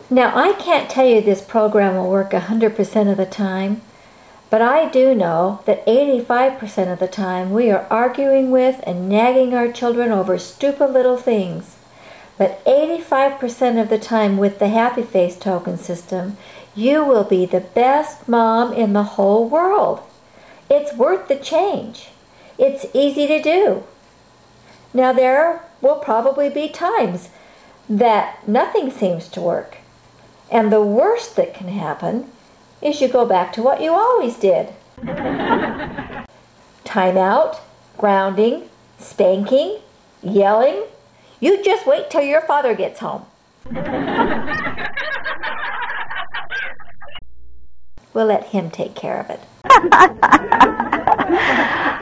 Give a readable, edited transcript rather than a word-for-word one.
Now, I can't tell you this program will work 100% of the time, but I do know that 85% of the time we are arguing with and nagging our children over stupid little things. But 85% of the time with the Happy Face token system, you will be the best mom in the whole world. It's worth the change. It's easy to do. Now, there will probably be times that nothing seems to work. And the worst that can happen is you go back to what you always did. Timeout, grounding, spanking, yelling. You just wait till your father gets home. We'll let him take care of it.